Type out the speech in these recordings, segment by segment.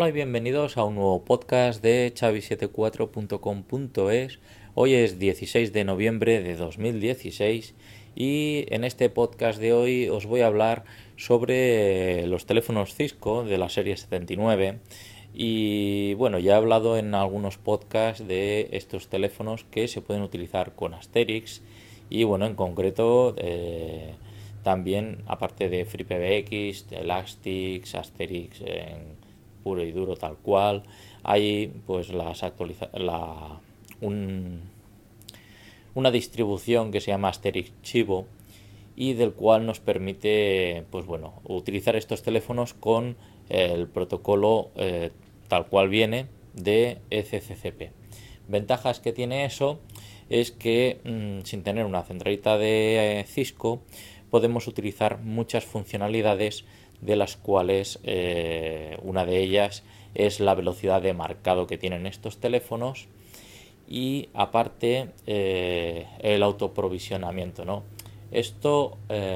Hola y bienvenidos a un nuevo podcast de xavi74.com.es. Hoy es 16 de noviembre de 2016 y en este podcast de hoy os voy a hablar sobre los teléfonos Cisco de la serie 79. Y bueno, ya he hablado en algunos podcasts de estos teléfonos que se pueden utilizar con Asterix y bueno, en concreto también aparte de FreePBX, Elastix, Asterix en puro y duro tal cual, hay pues un- una distribución que se llama Asterix Chivo y del cual nos permite pues bueno utilizar estos teléfonos con el protocolo tal cual viene de ECCCP. Ventajas que tiene eso es que sin tener una centralita de Cisco podemos utilizar muchas funcionalidades de las cuales una de ellas es la velocidad de marcado que tienen estos teléfonos y aparte el autoprovisionamiento, ¿no? Esto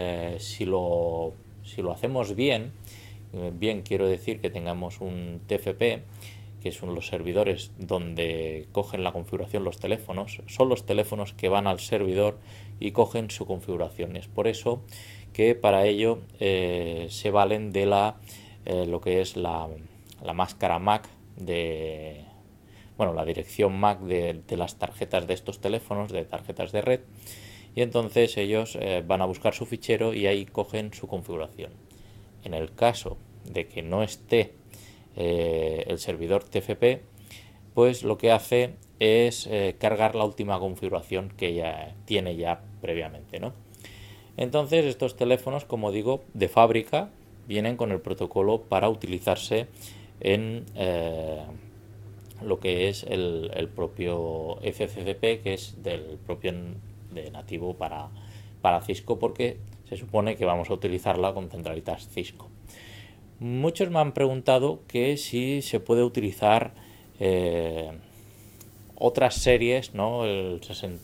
si lo hacemos bien, bien quiero decir que tengamos un TFP, que son los servidores donde cogen la configuración los teléfonos, son los teléfonos que van al servidor y cogen su configuración. Es por eso que para ello se valen de lo que es la máscara MAC de, bueno, la dirección MAC de las tarjetas de estos teléfonos, de tarjetas de red, y entonces ellos van a buscar su fichero y ahí cogen su configuración. En el caso de que no esté el servidor TFP, pues lo que hace es cargar la última configuración que ya tiene ya previamente, ¿no? Entonces estos teléfonos, como digo, de fábrica vienen con el protocolo para utilizarse en lo que es el propio FCCP, que es del propio de nativo para Cisco, porque se supone que vamos a utilizarla con centralitas Cisco. Muchos me han preguntado que si se puede utilizar otras series, ¿no? El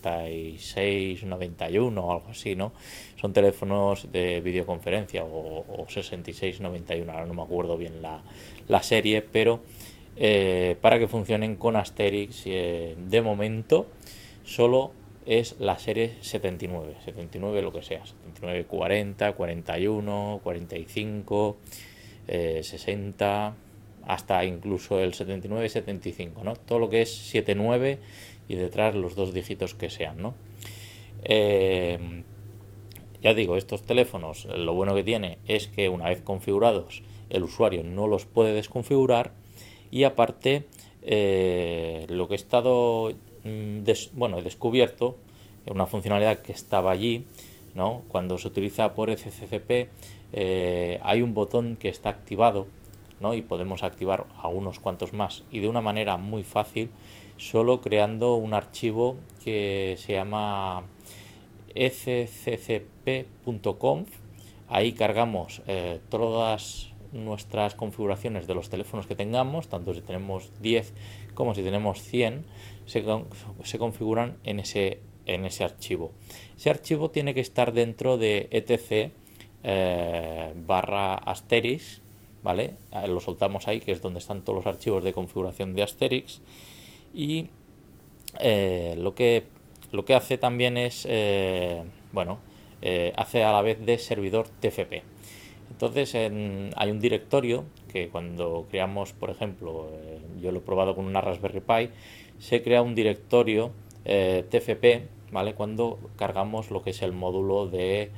6691 o algo así, ¿no? Son teléfonos de videoconferencia o 6691, ahora no me acuerdo bien la serie, pero para que funcionen con Asterix, de momento solo es la serie 79, 79 lo que sea, 79, 40, 41, 45, 60, hasta incluso el 79, 75, ¿no? Todo lo que es 79 y detrás los dos dígitos que sean, ¿no? Eh, ya digo, estos teléfonos, lo bueno que tiene es que una vez configurados, el usuario no los puede desconfigurar y aparte, lo que he estado, bueno, he descubierto, una funcionalidad que estaba allí, ¿no? Cuando se utiliza por FCCP, hay un botón que está activado, ¿no? Y podemos activar a unos cuantos más y de una manera muy fácil, solo creando un archivo que se llama fccp.conf. Ahí cargamos todas nuestras configuraciones de los teléfonos que tengamos, tanto si tenemos 10 como si tenemos 100, se configuran en ese archivo. Ese archivo tiene que estar dentro de etc barra Asterix, ¿vale? Lo soltamos ahí, que es donde están todos los archivos de configuración de Asterix. Y eh, lo que lo que hace también es, bueno, hace a la vez de servidor TFP. Entonces hay un directorio que cuando creamos, por ejemplo, yo lo he probado con una Raspberry Pi, se crea un directorio TFP, ¿vale? Cuando cargamos lo que es el módulo de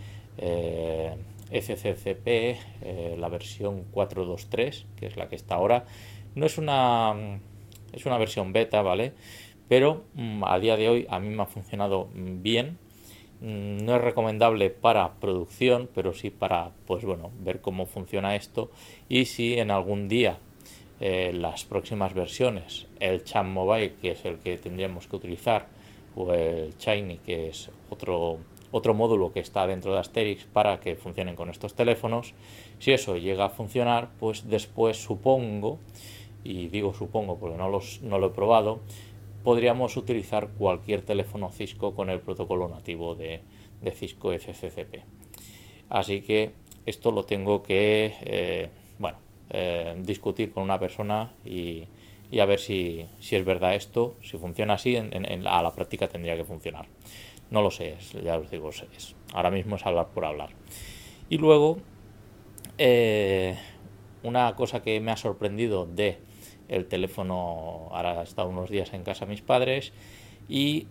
FCCP, la versión 423, que es la que está ahora. No es es una versión beta, ¿vale? Pero a día de hoy a mí me ha funcionado bien. No es recomendable para producción, pero sí para, pues bueno, ver cómo funciona esto y si en algún día las próximas versiones, el Chat Mobile, que es el que tendríamos que utilizar, o el Shiny, que es otro módulo que está dentro de Asterix para que funcionen con estos teléfonos, si eso llega a funcionar, pues después supongo, y digo supongo porque no lo he probado, podríamos utilizar cualquier teléfono Cisco con el protocolo nativo de Cisco FCCP. Así que esto lo tengo que, bueno, discutir con una persona y a ver si es verdad esto, si funciona así, a la práctica tendría que funcionar. No lo sé, ya os digo, ahora mismo es hablar por hablar. Y luego, una cosa que me ha sorprendido de el teléfono, ahora he estado unos días en casa de mis padres y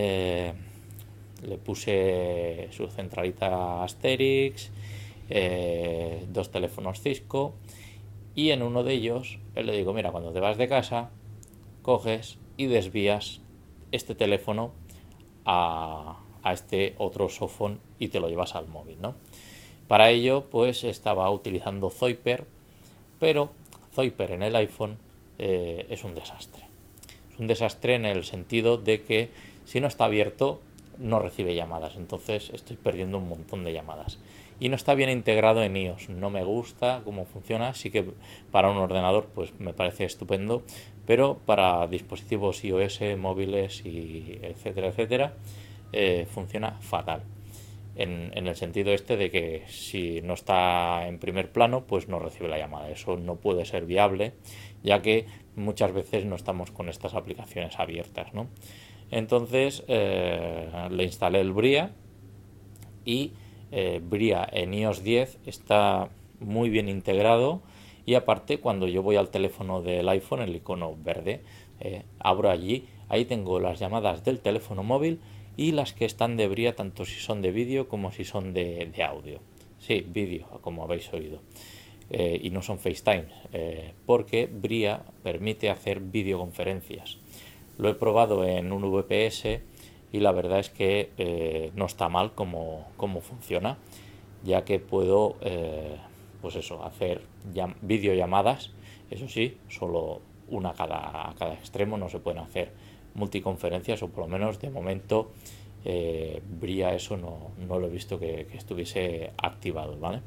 le puse su centralita Asterix, dos teléfonos Cisco, y en uno de ellos le digo, mira, cuando te vas de casa, coges y desvías este teléfono a este otro softphone y te lo llevas al móvil, ¿no? Para ello, pues estaba utilizando Zoiper, pero Zoiper en el iPhone es un desastre. Es un desastre en el sentido de que si no está abierto no recibe llamadas, entonces estoy perdiendo un montón de llamadas. Y no está bien integrado en iOS, no me gusta cómo funciona, sí que para un ordenador pues me parece estupendo, pero para dispositivos iOS, móviles y etcétera, etcétera, funciona fatal. En el sentido este de que si no está en primer plano, pues no recibe la llamada. Eso no puede ser viable, ya que muchas veces no estamos con estas aplicaciones abiertas, ¿no? Entonces le instalé el Bria y Bria en iOS 10 está muy bien integrado y aparte cuando yo voy al teléfono del iPhone, el icono verde, abro allí, ahí tengo las llamadas del teléfono móvil y las que están de Bria, tanto si son de vídeo como si son de audio. Sí, vídeo, como habéis oído. Y no son FaceTime, porque Bria permite hacer videoconferencias. Lo he probado en un VPS y la verdad es que no está mal como funciona, ya que puedo pues eso, hacer videollamadas, eso sí, solo una a cada extremo, no se pueden hacer multiconferencias, o por lo menos de momento Bria eso no lo he visto que estuviese activado, ¿vale?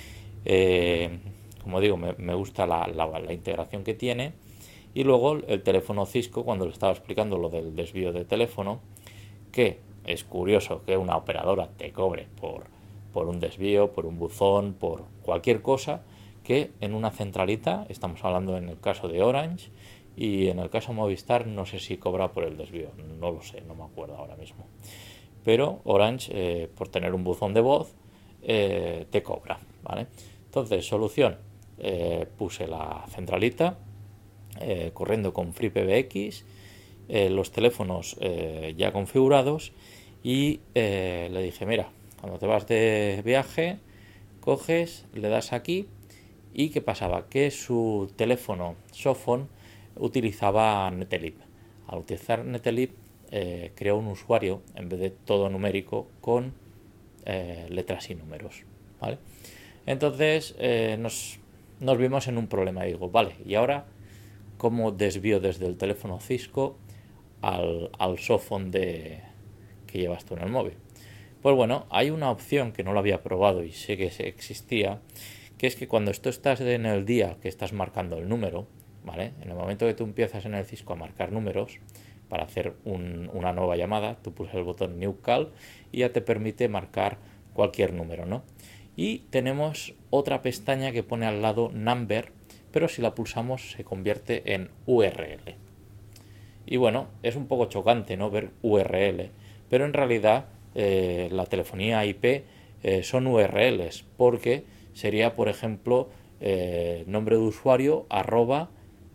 Como digo, me gusta la integración que tiene. Y luego el teléfono Cisco, cuando le estaba explicando lo del desvío de teléfono, que es curioso que una operadora te cobre por un desvío, por un buzón, por cualquier cosa, que en una centralita, estamos hablando en el caso de Orange, y en el caso Movistar no sé si cobra por el desvío, no lo sé, no me acuerdo ahora mismo. Pero Orange, por tener un buzón de voz, te cobra, ¿vale? Entonces, solución, puse la centralita, corriendo con FreePBX, los teléfonos ya configurados y le dije, mira, cuando te vas de viaje, coges, le das aquí y ¿qué pasaba? Que su teléfono softphone utilizaba Netelip. Al utilizar Netelip creó un usuario en vez de todo numérico con letras y números, ¿vale? Entonces nos vimos en un problema. Digo, vale, y ahora cómo desvío desde el teléfono Cisco al softphone que llevas tú en el móvil. Pues bueno, hay una opción que no lo había probado y sé que existía, que es que cuando tú estás en el día que estás marcando el número, ¿vale? En el momento que tú empiezas en el Cisco a marcar números para hacer una nueva llamada, tú pulsas el botón New Call y ya te permite marcar cualquier número, ¿no? Y tenemos otra pestaña que pone al lado Number, pero si la pulsamos se convierte en URL. Y bueno, es un poco chocante, ¿no?, ver URL, pero en realidad la telefonía IP son URLs, porque sería, por ejemplo, nombre de usuario arroba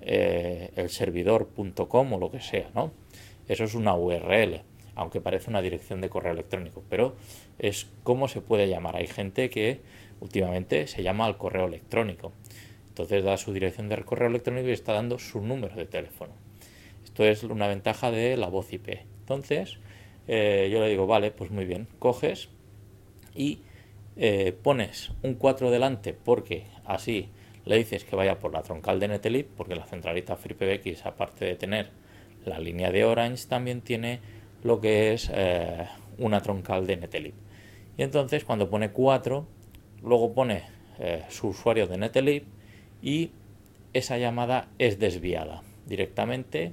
elservidor.com o lo que sea, ¿no? Eso es una URL, aunque parece una dirección de correo electrónico, pero es cómo se puede llamar. Hay gente que últimamente se llama al correo electrónico, entonces da su dirección de correo electrónico y está dando su número de teléfono. Esto es una ventaja de la voz IP. Entonces yo le digo, vale, pues muy bien, coges y pones un 4 delante, porque así le dices que vaya por la troncal de Netelip, porque la centralita FreePBX, aparte de tener la línea de Orange, también tiene lo que es una troncal de Netelip. Y entonces cuando pone 4, luego pone su usuario de Netelip y esa llamada es desviada directamente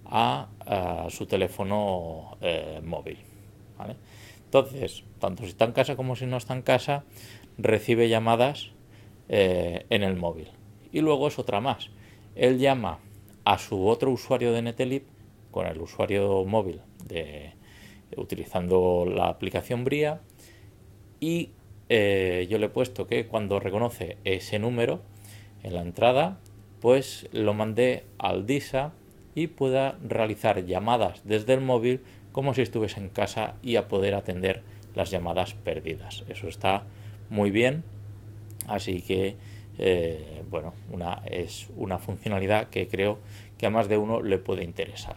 a su teléfono móvil, ¿vale? Entonces, tanto si está en casa como si no está en casa, recibe llamadas en el móvil. y luego es otra más. Él llama a su otro usuario de Netelip con el usuario móvil utilizando la aplicación Bria y yo le he puesto que cuando reconoce ese número en la entrada, pues lo mandé al DISA y pueda realizar llamadas desde el móvil como si estuviese en casa y a poder atender las llamadas perdidas. Eso está muy bien, así que bueno, es una funcionalidad que creo que a más de uno le puede interesar.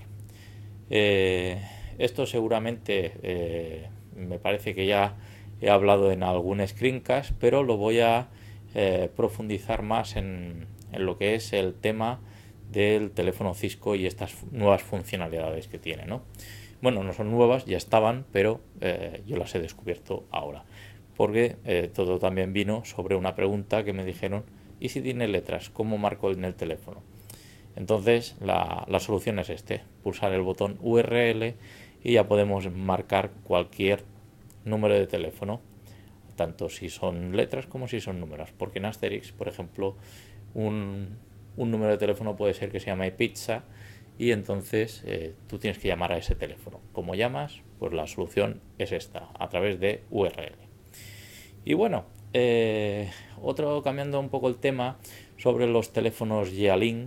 Esto seguramente me parece que ya he hablado en algún screencast, pero lo voy a profundizar más en lo que es el tema del teléfono Cisco y estas nuevas funcionalidades que tiene, ¿no? Bueno, no son nuevas, ya estaban, pero yo las he descubierto ahora. Porque todo también vino sobre una pregunta que me dijeron, ¿y si tiene letras? ¿Cómo marco en el teléfono? Entonces la solución es pulsar el botón URL y ya podemos marcar cualquier número de teléfono, tanto si son letras como si son números, porque en Asterix, por ejemplo, un número de teléfono puede ser que se llame pizza y entonces tú tienes que llamar a ese teléfono. ¿Cómo llamas? Pues la solución es esta, a través de URL. Y bueno, cambiando un poco el tema sobre los teléfonos Yealink,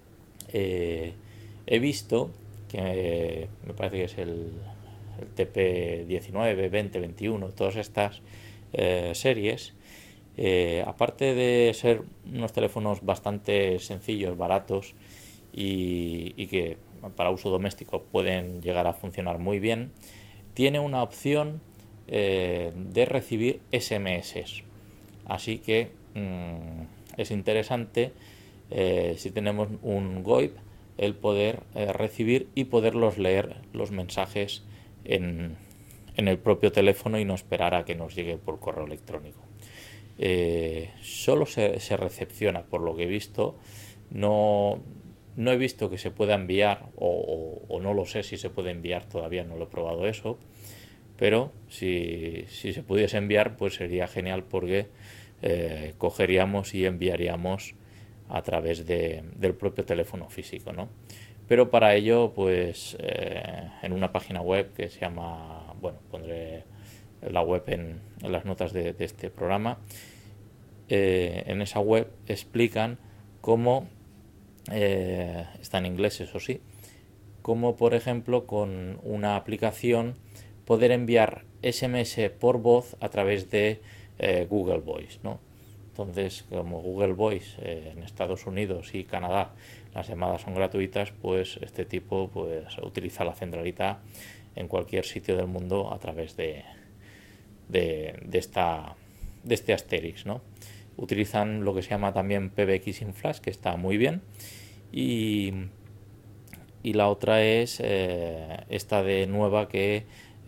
he visto que me parece que es el TP19, 20, 21, todas estas series, aparte de ser unos teléfonos bastante sencillos, baratos y que para uso doméstico pueden llegar a funcionar muy bien, tiene una opción de recibir SMS. Así que es interesante si tenemos un VoIP el poder recibir y poderlos leer los mensajes en el propio teléfono y no esperar a que nos llegue por correo electrónico. Solo se recepciona, por lo que he visto, no he visto que se pueda enviar o no lo sé si se puede enviar, todavía no lo he probado eso, pero si se pudiese enviar pues sería genial porque cogeríamos y enviaríamos a través del propio teléfono físico, ¿no? Pero para ello pues en una página web que se llama, bueno, pondré la web en las notas de este programa, en esa web explican cómo, está en inglés eso sí, cómo por ejemplo con una aplicación poder enviar SMS por voz a través de Google Voice, ¿no? Entonces, como Google Voice en Estados Unidos y Canadá las llamadas son gratuitas, pues este tipo pues utiliza la centralita en cualquier sitio del mundo a través de este Asterix, ¿no? Utilizan lo que se llama también PBX in Flash, que está muy bien, y la otra es esta de nueva que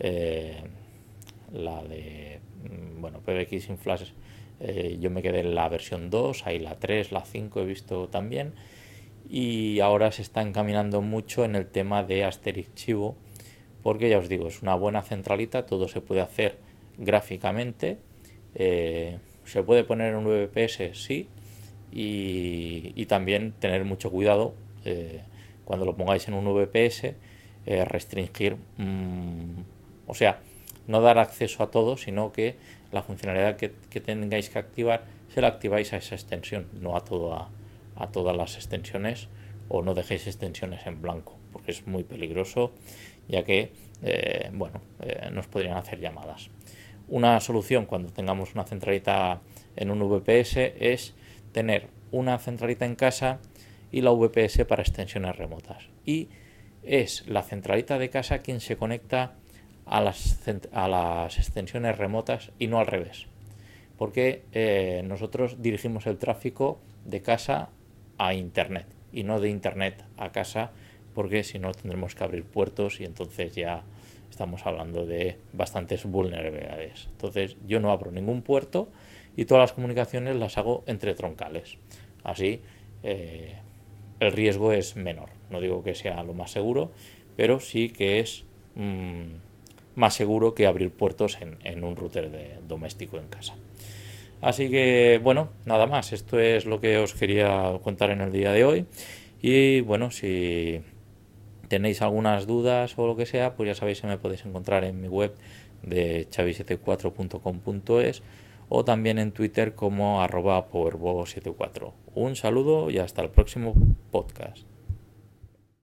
la de bueno, PBX in Flash, yo me quedé en la versión 2, hay la 3, la 5 he visto también, y ahora se está encaminando mucho en el tema de Asterix Chivo, porque ya os digo, es una buena centralita, todo se puede hacer gráficamente, se puede poner un VPS, sí, y también tener mucho cuidado cuando lo pongáis en un VPS, restringir, o sea, no dar acceso a todo, sino que la funcionalidad que tengáis que activar se la activáis a esa extensión, no a todas las extensiones, o no dejéis extensiones en blanco, porque es muy peligroso, ya que nos podrían hacer llamadas. Una solución cuando tengamos una centralita en un VPS es tener una centralita en casa y la VPS para extensiones remotas. Y es la centralita de casa quien se conecta a las extensiones remotas y no al revés. Porque nosotros dirigimos el tráfico de casa a internet y no de internet a casa, porque si no tendremos que abrir puertos y entonces ya estamos hablando de bastantes vulnerabilidades. Entonces yo no abro ningún puerto y todas las comunicaciones las hago entre troncales. Así el riesgo es menor. No digo que sea lo más seguro, pero sí que es más seguro que abrir puertos en un router doméstico en casa. Así que bueno, nada más, esto es lo que os quería contar en el día de hoy. Y bueno, si tenéis algunas dudas o lo que sea, pues ya sabéis que me podéis encontrar en mi web de chavi74.com.es o también en Twitter como @powerbo74. Un saludo y hasta el próximo podcast.